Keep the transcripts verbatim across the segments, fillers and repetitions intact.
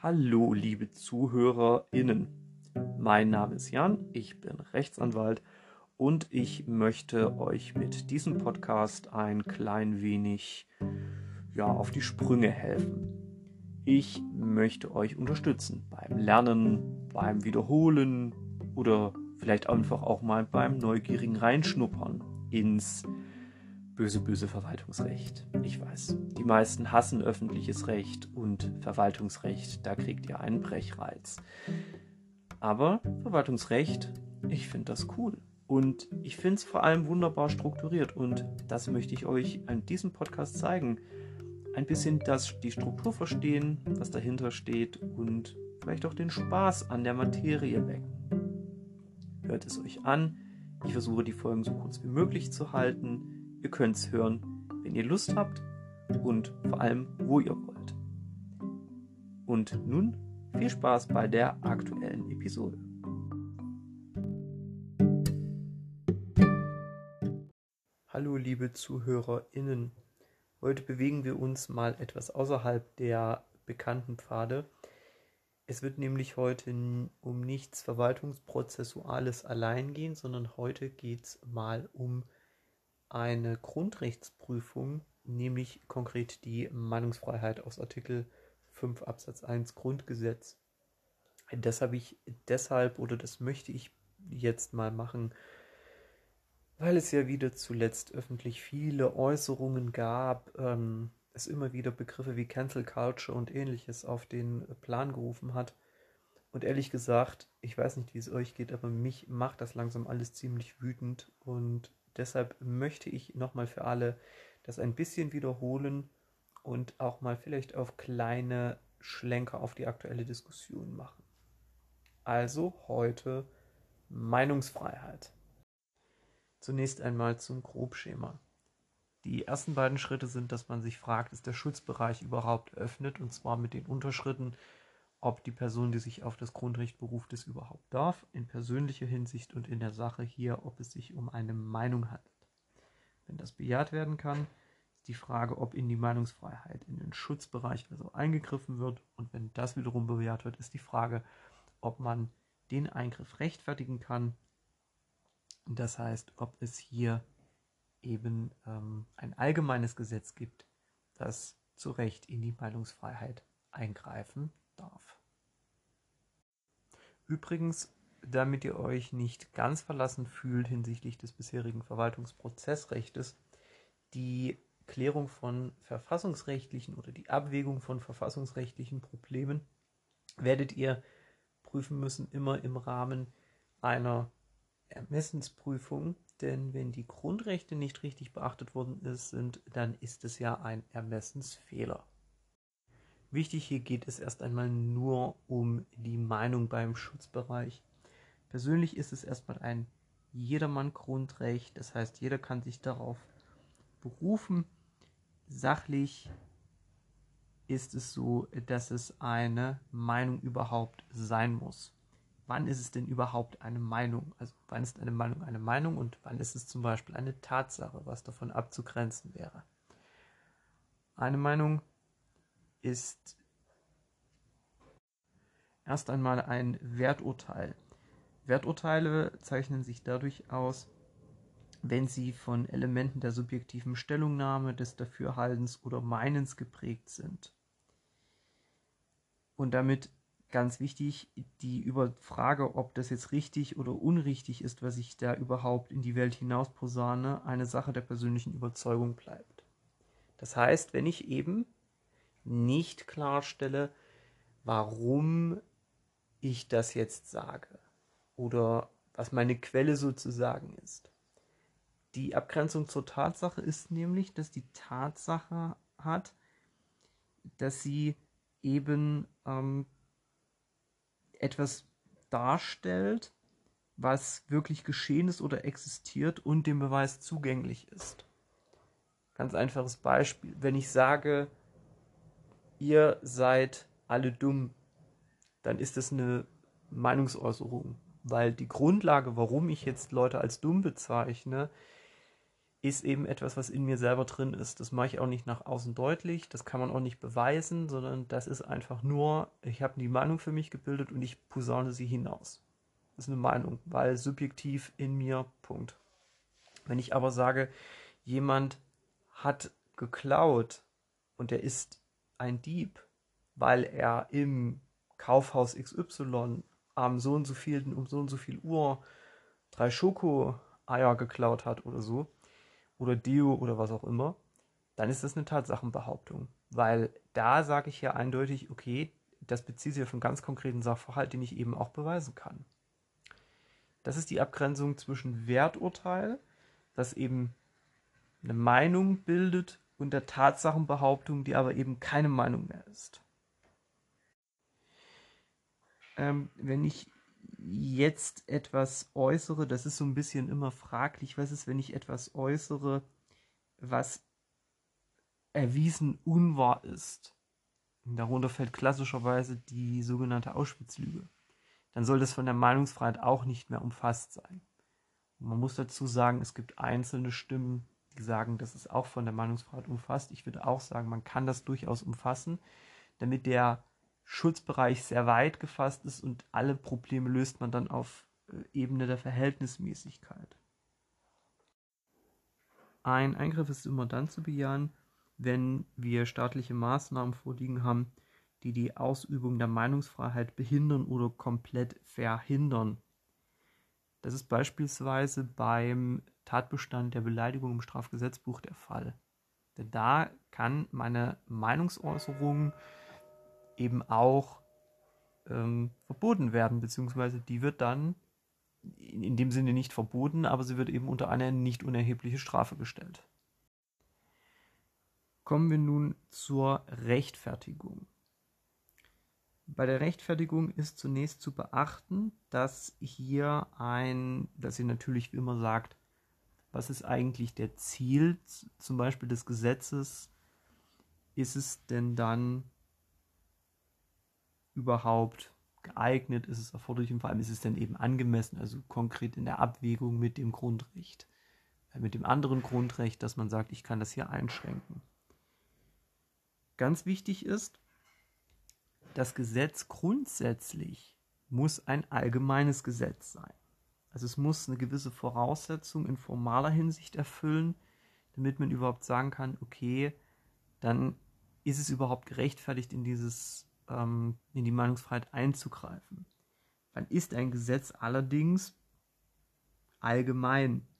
Hallo, liebe ZuhörerInnen. Mein Name ist Jan, ich bin Rechtsanwalt und ich möchte euch mit diesem Podcast ein klein wenig ja, auf die Sprünge helfen. Ich möchte euch unterstützen beim Lernen, beim Wiederholen oder vielleicht einfach auch mal beim neugierigen Reinschnuppern ins böse, böse Verwaltungsrecht. Ich weiß, die meisten hassen öffentliches Recht und Verwaltungsrecht, da kriegt ihr einen Brechreiz. Aber Verwaltungsrecht, ich finde das cool. Und ich finde es vor allem wunderbar strukturiert und das möchte ich euch an diesem Podcast zeigen. Ein bisschen das, die Struktur verstehen, was dahinter steht und vielleicht auch den Spaß an der Materie wecken. Hört es euch an. Ich versuche die Folgen so kurz wie möglich zu halten. Ihr könnt es hören, wenn ihr Lust habt und vor allem, wo ihr wollt. Und nun viel Spaß bei der aktuellen Episode. Hallo liebe ZuhörerInnen. Heute bewegen wir uns mal etwas außerhalb der bekannten Pfade. Es wird nämlich heute um nichts Verwaltungsprozessuales allein gehen, sondern heute geht es mal um eine Grundrechtsprüfung, nämlich konkret die Meinungsfreiheit aus Artikel fünf Absatz eins Grundgesetz. Das habe ich deshalb oder das möchte ich jetzt mal machen, weil es ja wieder zuletzt öffentlich viele Äußerungen gab, ähm, es immer wieder Begriffe wie Cancel Culture und ähnliches auf den Plan gerufen hat. Und ehrlich gesagt, ich weiß nicht, wie es euch geht, aber mich macht das langsam alles ziemlich wütend und deshalb möchte ich nochmal für alle das ein bisschen wiederholen und auch mal vielleicht auf kleine Schlenker auf die aktuelle Diskussion machen. Also heute Meinungsfreiheit. Zunächst einmal zum Grobschema. Die ersten beiden Schritte sind, dass man sich fragt, ist der Schutzbereich überhaupt eröffnet, und zwar mit den Unterschritten, ob die Person, die sich auf das Grundrecht beruft, es überhaupt darf, in persönlicher Hinsicht und in der Sache hier, ob es sich um eine Meinung handelt. Wenn das bejaht werden kann, ist die Frage, ob in die Meinungsfreiheit, in den Schutzbereich also eingegriffen wird, und wenn das wiederum bejaht wird, ist die Frage, ob man den Eingriff rechtfertigen kann. Das heißt, ob es hier eben ähm, ein allgemeines Gesetz gibt, das zu Recht in die Meinungsfreiheit eingreifen darf. Übrigens, damit ihr euch nicht ganz verlassen fühlt hinsichtlich des bisherigen Verwaltungsprozessrechtes, die Klärung von verfassungsrechtlichen oder die Abwägung von verfassungsrechtlichen Problemen werdet ihr prüfen müssen, immer im Rahmen einer Ermessensprüfung, denn wenn die Grundrechte nicht richtig beachtet worden sind, dann ist es ja ein Ermessensfehler. Wichtig hier geht es erst einmal nur um die Meinung beim Schutzbereich. Persönlich ist es erstmal ein Jedermann-Grundrecht, das heißt, jeder kann sich darauf berufen. Sachlich ist es so, dass es eine Meinung überhaupt sein muss. Wann ist es denn überhaupt eine Meinung? Also wann ist eine Meinung eine Meinung und wann ist es zum Beispiel eine Tatsache, was davon abzugrenzen wäre? Eine Meinung ist erst einmal ein Werturteil. Werturteile zeichnen sich dadurch aus, wenn sie von Elementen der subjektiven Stellungnahme, des Dafürhaltens oder Meinens geprägt sind. Und damit ganz wichtig, die über Frage, ob das jetzt richtig oder unrichtig ist, was ich da überhaupt in die Welt hinaus posaune, eine Sache der persönlichen Überzeugung bleibt. Das heißt, wenn ich eben nicht klarstelle, warum ich das jetzt sage oder was meine Quelle sozusagen ist. Die Abgrenzung zur Tatsache ist nämlich, dass die Tatsache hat, dass sie eben ähm, etwas darstellt, was wirklich geschehen ist oder existiert und dem Beweis zugänglich ist. Ganz einfaches Beispiel. Wenn ich sage, ihr seid alle dumm, dann ist das eine Meinungsäußerung, weil die Grundlage, warum ich jetzt Leute als dumm bezeichne, ist eben etwas, was in mir selber drin ist. Das mache ich auch nicht nach außen deutlich, das kann man auch nicht beweisen, sondern das ist einfach nur, ich habe die Meinung für mich gebildet und ich posaune sie hinaus. Das ist eine Meinung, weil subjektiv in mir, Punkt. Wenn ich aber sage, jemand hat geklaut und er ist ein Dieb, weil er im Kaufhaus X Y am so und so vielen, um so und so viel Uhr drei Schoko-Eier geklaut hat oder so, oder Deo oder was auch immer, dann ist das eine Tatsachenbehauptung. Weil da sage ich ja eindeutig, okay, das bezieht sich auf einen ganz konkreten Sachverhalt, den ich eben auch beweisen kann. Das ist die Abgrenzung zwischen Werturteil, das eben eine Meinung bildet, und der Tatsachenbehauptung, die aber eben keine Meinung mehr ist. Ähm, wenn ich jetzt etwas äußere, das ist so ein bisschen immer fraglich, was ist, wenn ich etwas äußere, was erwiesen unwahr ist. Darunter fällt klassischerweise die sogenannte Auschwitz-Lüge. Dann soll das von der Meinungsfreiheit auch nicht mehr umfasst sein. Und man muss dazu sagen, es gibt einzelne Stimmen, die sagen, das ist auch von der Meinungsfreiheit umfasst. Ich würde auch sagen, man kann das durchaus umfassen, damit der Schutzbereich sehr weit gefasst ist und alle Probleme löst man dann auf Ebene der Verhältnismäßigkeit. Ein Eingriff ist immer dann zu bejahen, wenn wir staatliche Maßnahmen vorliegen haben, die die Ausübung der Meinungsfreiheit behindern oder komplett verhindern. Das ist beispielsweise beim Tatbestand der Beleidigung im Strafgesetzbuch der Fall. Denn da kann meine Meinungsäußerung eben auch ähm, verboten werden, beziehungsweise die wird dann in dem Sinne nicht verboten, aber sie wird eben unter eine nicht unerhebliche Strafe gestellt. Kommen wir nun zur Rechtfertigung. Bei der Rechtfertigung ist zunächst zu beachten, dass hier ein, dass ihr natürlich wie immer sagt, was ist eigentlich der Ziel zum Beispiel des Gesetzes? Ist es denn dann überhaupt geeignet? Ist es erforderlich? Und vor allem ist es dann eben angemessen, also konkret in der Abwägung mit dem Grundrecht, mit dem anderen Grundrecht, dass man sagt, ich kann das hier einschränken. Ganz wichtig ist, das Gesetz grundsätzlich muss ein allgemeines Gesetz sein. Also es muss eine gewisse Voraussetzung in formaler Hinsicht erfüllen, damit man überhaupt sagen kann, okay, dann ist es überhaupt gerechtfertigt, in dieses, ähm, in die Meinungsfreiheit einzugreifen. Dann ist ein Gesetz allerdings allgemein.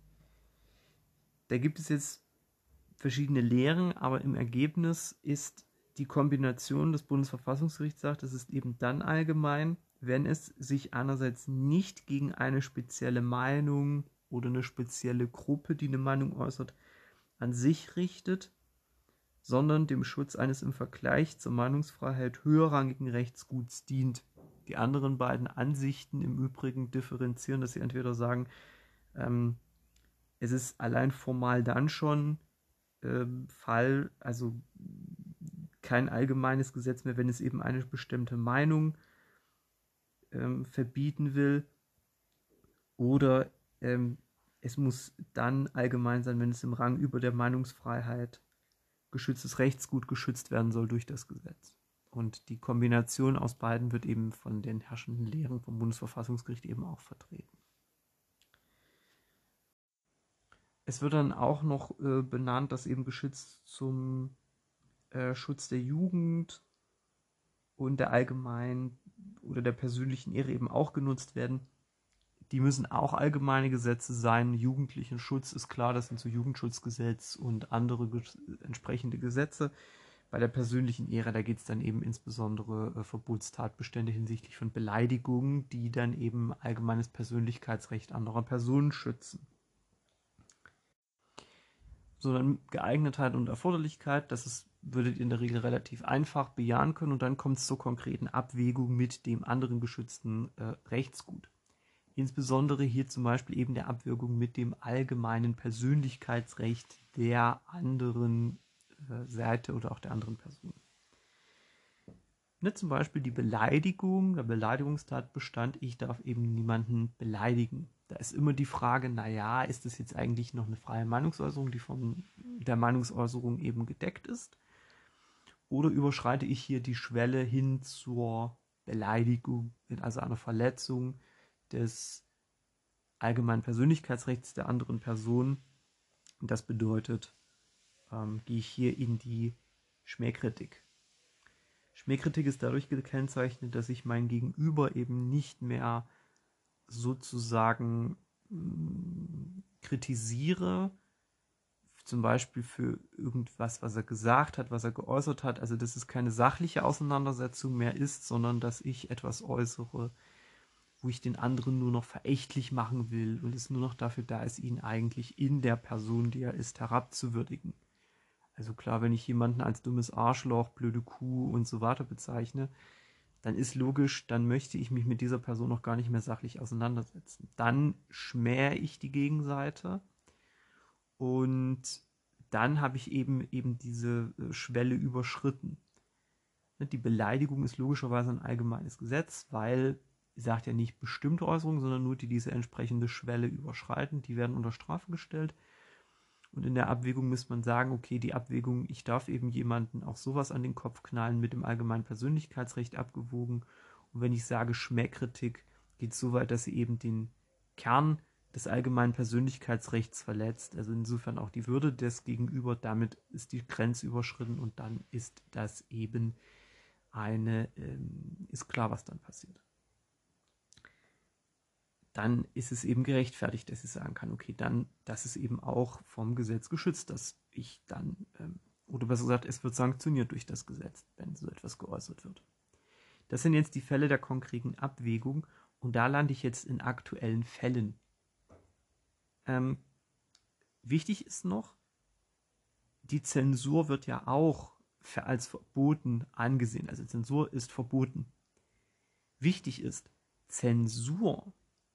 Da gibt es jetzt verschiedene Lehren, aber im Ergebnis ist die Kombination des Bundesverfassungsgerichts sagt, es ist eben dann allgemein, wenn es sich einerseits nicht gegen eine spezielle Meinung oder eine spezielle Gruppe, die eine Meinung äußert, an sich richtet, sondern dem Schutz eines im Vergleich zur Meinungsfreiheit höherrangigen Rechtsguts dient. Die anderen beiden Ansichten im Übrigen differenzieren, dass sie entweder sagen, ähm, es ist allein formal dann schon ähm, Fall, also kein allgemeines Gesetz mehr, wenn es eben eine bestimmte Meinung ähm, verbieten will, oder ähm, es muss dann allgemein sein, wenn es im Rang über der Meinungsfreiheit geschütztes Rechtsgut geschützt werden soll durch das Gesetz. Und die Kombination aus beiden wird eben von den herrschenden Lehren vom Bundesverfassungsgericht eben auch vertreten. Es wird dann auch noch äh, benannt, dass eben geschützt zum äh, Schutz der Jugend und der allgemeinen oder der persönlichen Ehre eben auch genutzt werden. Die müssen auch allgemeine Gesetze sein. Jugendlichenschutz ist klar, das sind so Jugendschutzgesetz und andere ge- entsprechende Gesetze. Bei der persönlichen Ehre, da geht es dann eben insbesondere äh, Verbotstatbestände hinsichtlich von Beleidigungen, die dann eben allgemeines Persönlichkeitsrecht anderer Personen schützen. Sondern Geeignetheit und Erforderlichkeit, das ist, würdet ihr in der Regel relativ einfach bejahen können, und dann kommt es zur konkreten Abwägung mit dem anderen geschützten äh, Rechtsgut. Insbesondere hier zum Beispiel eben der Abwägung mit dem allgemeinen Persönlichkeitsrecht der anderen äh, Seite oder auch der anderen Person. Ne, zum Beispiel die Beleidigung, der Beleidigungstatbestand, ich darf eben niemanden beleidigen. Da ist immer die Frage, naja, ist das jetzt eigentlich noch eine freie Meinungsäußerung, die von der Meinungsäußerung eben gedeckt ist? Oder überschreite ich hier die Schwelle hin zur Beleidigung, also einer Verletzung des allgemeinen Persönlichkeitsrechts der anderen Person? Und das bedeutet, ähm, gehe ich hier in die Schmähkritik. Schmähkritik ist dadurch gekennzeichnet, dass ich mein Gegenüber eben nicht mehr sozusagen mh, kritisiere, zum Beispiel für irgendwas, was er gesagt hat, was er geäußert hat. Also dass es keine sachliche Auseinandersetzung mehr ist, sondern dass ich etwas äußere, wo ich den anderen nur noch verächtlich machen will und es nur noch dafür da ist, ihn eigentlich in der Person, die er ist, herabzuwürdigen. Also klar, wenn ich jemanden als dummes Arschloch, blöde Kuh und so weiter bezeichne, dann ist logisch, dann möchte ich mich mit dieser Person noch gar nicht mehr sachlich auseinandersetzen. Dann schmähe ich die Gegenseite und dann habe ich eben, eben diese Schwelle überschritten. Die Beleidigung ist logischerweise ein allgemeines Gesetz, weil sagt ja nicht bestimmte Äußerungen, sondern nur die diese entsprechende Schwelle überschreiten, die werden unter Strafe gestellt. Und in der Abwägung muss man sagen, okay, die Abwägung, ich darf eben jemanden auch sowas an den Kopf knallen, mit dem allgemeinen Persönlichkeitsrecht abgewogen. Und wenn ich sage, Schmähkritik geht so weit, dass sie eben den Kern des allgemeinen Persönlichkeitsrechts verletzt, also insofern auch die Würde des Gegenüber, damit ist die Grenze überschritten und dann ist das eben eine, ähm, ist klar, was dann passiert. Dann ist es eben gerechtfertigt, dass ich sagen kann, okay, dann, das ist eben auch vom Gesetz geschützt, dass ich dann, ähm, oder besser gesagt, es wird sanktioniert durch das Gesetz, wenn so etwas geäußert wird. Das sind jetzt die Fälle der konkreten Abwägung und da lande ich jetzt in aktuellen Fällen. Ähm, wichtig ist noch, die Zensur wird ja auch als verboten angesehen, also Zensur ist verboten. Wichtig ist, Zensur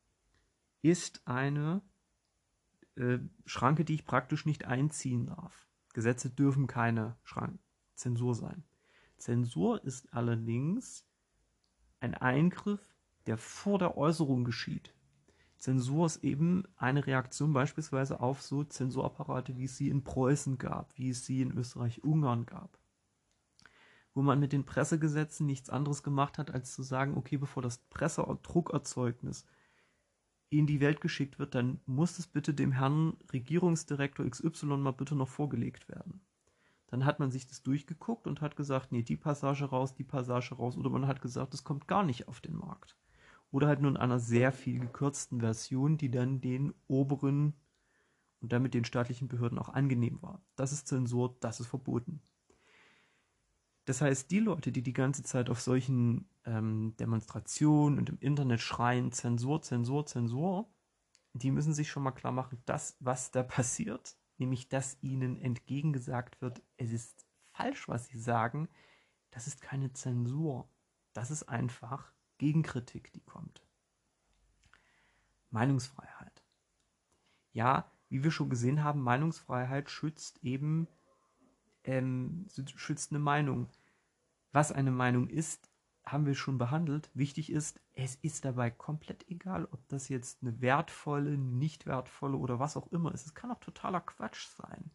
ist eine äh, Schranke, die ich praktisch nicht einziehen darf. Gesetze dürfen keine Schrank Zensur sein. Zensur ist allerdings ein Eingriff, der vor der Äußerung geschieht. Zensur ist eben eine Reaktion beispielsweise auf so Zensurapparate, wie es sie in Preußen gab, wie es sie in Österreich-Ungarn gab. Wo man mit den Pressegesetzen nichts anderes gemacht hat, als zu sagen, okay, bevor das Pressedruckerzeugnis in die Welt geschickt wird, dann muss es bitte dem Herrn Regierungsdirektor X Y mal bitte noch vorgelegt werden. Dann hat man sich das durchgeguckt und hat gesagt, nee, die Passage raus, die Passage raus. Oder man hat gesagt, das kommt gar nicht auf den Markt. Oder halt nur in einer sehr viel gekürzten Version, die dann den oberen und damit den staatlichen Behörden auch angenehm war. Das ist Zensur, das ist verboten. Das heißt, die Leute, die die ganze Zeit auf solchen ähm, Demonstrationen und im Internet schreien, Zensur, Zensur, Zensur, die müssen sich schon mal klar machen, das, was da passiert, nämlich, dass ihnen entgegengesagt wird, es ist falsch, was sie sagen, das ist keine Zensur. Das ist einfach Gegenkritik, die kommt. Meinungsfreiheit. Ja, wie wir schon gesehen haben, Meinungsfreiheit schützt eben ähm, schützt eine Meinung. Was eine Meinung ist, haben wir schon behandelt. Wichtig ist, es ist dabei komplett egal, ob das jetzt eine wertvolle, nicht wertvolle oder was auch immer ist. Es kann auch totaler Quatsch sein.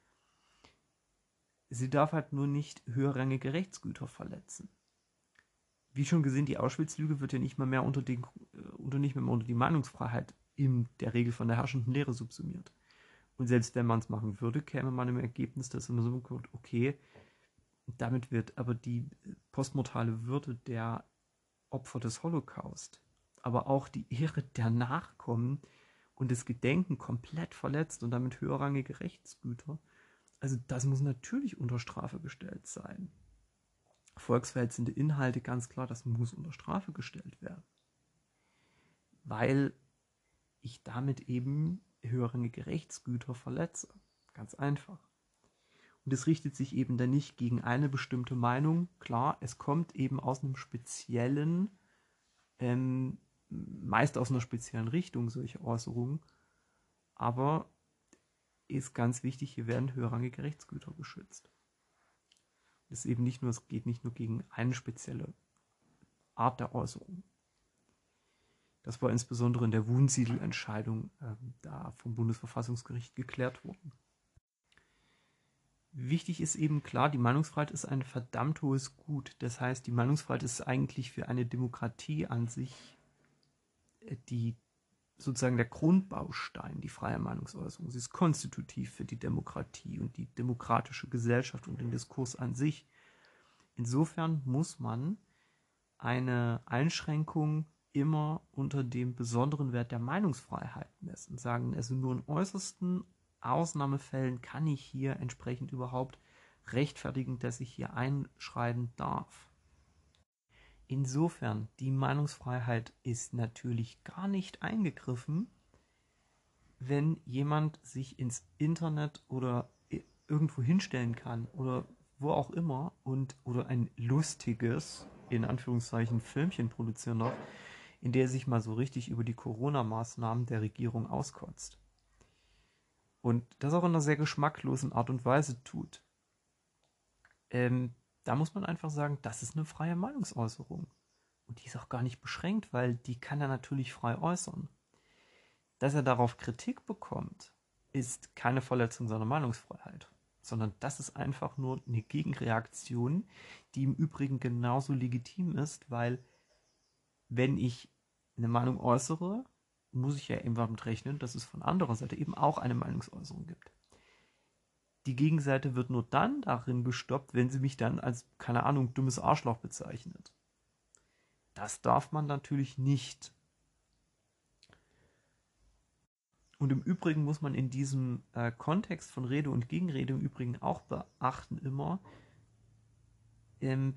Sie darf halt nur nicht höherrangige Rechtsgüter verletzen. Wie schon gesehen, die Auschwitz-Lüge wird ja nicht mal mehr unter, den, unter, nicht mehr unter die Meinungsfreiheit in der Regel von der herrschenden Lehre subsumiert. Und selbst wenn man es machen würde, käme man im Ergebnis, dass man so kommt, okay, damit wird aber die postmortale Würde der Opfer des Holocaust, aber auch die Ehre der Nachkommen und das Gedenken komplett verletzt und damit höherrangige Rechtsgüter. Also das muss natürlich unter Strafe gestellt sein. Volksverhetzende Inhalte, ganz klar, das muss unter Strafe gestellt werden. Weil ich damit eben höherrangige Rechtsgüter verletze. Ganz einfach. Und es richtet sich eben dann nicht gegen eine bestimmte Meinung. Klar, es kommt eben aus einem speziellen, ähm, meist aus einer speziellen Richtung, solche Äußerungen. Aber ist ganz wichtig, hier werden höherrangige Rechtsgüter geschützt. Es ist eben nicht nur, es geht nicht nur gegen eine spezielle Art der Äußerung. Das war insbesondere in der Wunsiedel-Entscheidung äh, da vom Bundesverfassungsgericht geklärt worden. Wichtig ist eben klar, die Meinungsfreiheit ist ein verdammt hohes Gut. Das heißt, die Meinungsfreiheit ist eigentlich für eine Demokratie an sich die sozusagen der Grundbaustein, die freie Meinungsäußerung. Sie ist konstitutiv für die Demokratie und die demokratische Gesellschaft und den Diskurs an sich. Insofern muss man eine Einschränkung immer unter dem besonderen Wert der Meinungsfreiheit messen. Sagen, also nur in äußersten Ausnahmefällen kann ich hier entsprechend überhaupt rechtfertigen, dass ich hier einschreiben darf. Insofern, die Meinungsfreiheit ist natürlich gar nicht eingegriffen, wenn jemand sich ins Internet oder irgendwo hinstellen kann oder wo auch immer und oder ein lustiges, in Anführungszeichen, Filmchen produzieren darf, in der er sich mal so richtig über die Corona-Maßnahmen der Regierung auskotzt. Und das auch in einer sehr geschmacklosen Art und Weise tut. Ähm, da muss man einfach sagen, das ist eine freie Meinungsäußerung. Und die ist auch gar nicht beschränkt, weil die kann er natürlich frei äußern. Dass er darauf Kritik bekommt, ist keine Verletzung seiner Meinungsfreiheit, sondern das ist einfach nur eine Gegenreaktion, die im Übrigen genauso legitim ist, weil wenn ich eine Meinung äußere, muss ich ja eben damit rechnen, dass es von anderer Seite eben auch eine Meinungsäußerung gibt. Die Gegenseite wird nur dann darin gestoppt, wenn sie mich dann als, keine Ahnung, dummes Arschloch bezeichnet. Das darf man natürlich nicht. Und im Übrigen muss man in diesem äh, Kontext von Rede und Gegenrede im Übrigen auch beachten immer, ähm,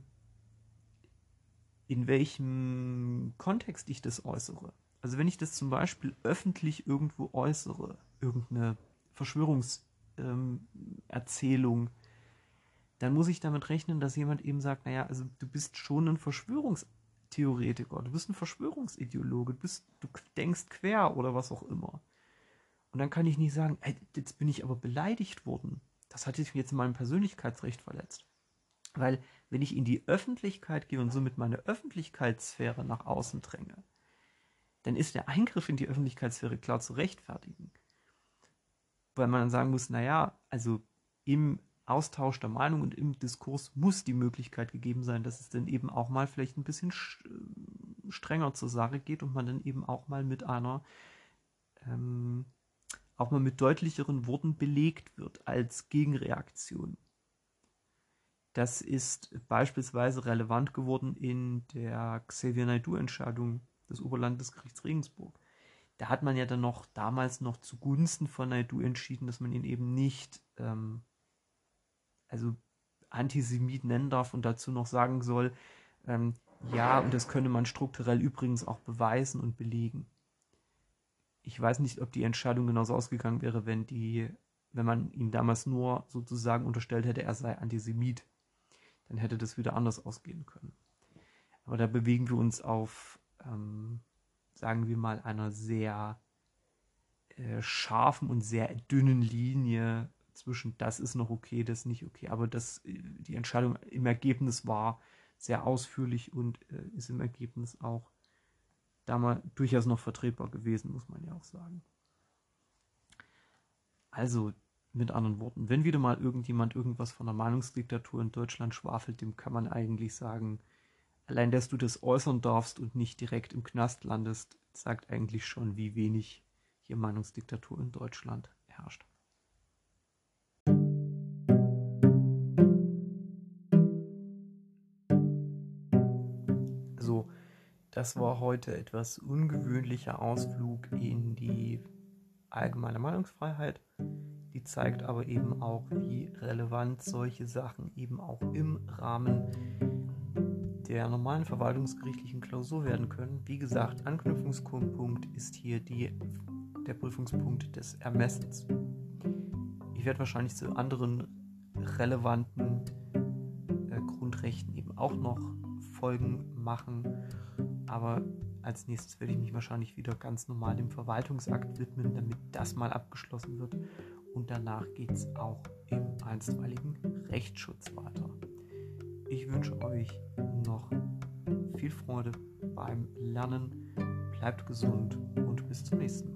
in welchem Kontext ich das äußere. Also wenn ich das zum Beispiel öffentlich irgendwo äußere, irgendeine Verschwörungserzählung, ähm, dann muss ich damit rechnen, dass jemand eben sagt, naja, also du bist schon ein Verschwörungstheoretiker, du bist ein Verschwörungsideologe, du, bist, du denkst quer oder was auch immer. Und dann kann ich nicht sagen, ey, jetzt bin ich aber beleidigt worden. Das hat jetzt mein Persönlichkeitsrecht verletzt. Weil wenn ich in die Öffentlichkeit gehe und somit meine Öffentlichkeitssphäre nach außen dränge, dann ist der Eingriff in die Öffentlichkeitssphäre klar zu rechtfertigen. Weil man dann sagen muss, naja, also im Austausch der Meinung und im Diskurs muss die Möglichkeit gegeben sein, dass es dann eben auch mal vielleicht ein bisschen strenger zur Sache geht und man dann eben auch mal mit einer, ähm, auch mal mit deutlicheren Worten belegt wird als Gegenreaktion. Das ist beispielsweise relevant geworden in der Xavier Naidoo-Entscheidung des Oberlandesgerichts Regensburg. Da hat man ja dann noch damals noch zugunsten von Naidoo entschieden, dass man ihn eben nicht ähm, also Antisemit nennen darf und dazu noch sagen soll, ähm, ja, und das könne man strukturell übrigens auch beweisen und belegen. Ich weiß nicht, ob die Entscheidung genauso ausgegangen wäre, wenn die, wenn man ihm damals nur sozusagen unterstellt hätte, er sei Antisemit. Dann hätte das wieder anders ausgehen können. Aber da bewegen wir uns auf, ähm, sagen wir mal, einer sehr äh, scharfen und sehr dünnen Linie zwischen das ist noch okay, das nicht okay. Aber das, die Entscheidung im Ergebnis war sehr ausführlich und äh, ist im Ergebnis auch damals durchaus noch vertretbar gewesen, muss man ja auch sagen. Also, mit anderen Worten, wenn wieder mal irgendjemand irgendwas von der Meinungsdiktatur in Deutschland schwafelt, dem kann man eigentlich sagen, allein, dass du das äußern darfst und nicht direkt im Knast landest, sagt eigentlich schon, wie wenig hier Meinungsdiktatur in Deutschland herrscht. So, das war heute etwas ungewöhnlicher Ausflug in die allgemeine Meinungsfreiheit. Die zeigt aber eben auch, wie relevant solche Sachen eben auch im Rahmen der normalen verwaltungsgerichtlichen Klausur werden können. Wie gesagt, Anknüpfungspunkt ist hier die, der Prüfungspunkt des Ermessens. Ich werde wahrscheinlich zu anderen relevanten äh, Grundrechten eben auch noch Folgen machen, aber als nächstes werde ich mich wahrscheinlich wieder ganz normal dem Verwaltungsakt widmen, damit das mal abgeschlossen wird. Und danach geht es auch im einstweiligen Rechtsschutz weiter. Ich wünsche euch noch viel Freude beim Lernen. bleibt gesund und bis zum nächsten Mal.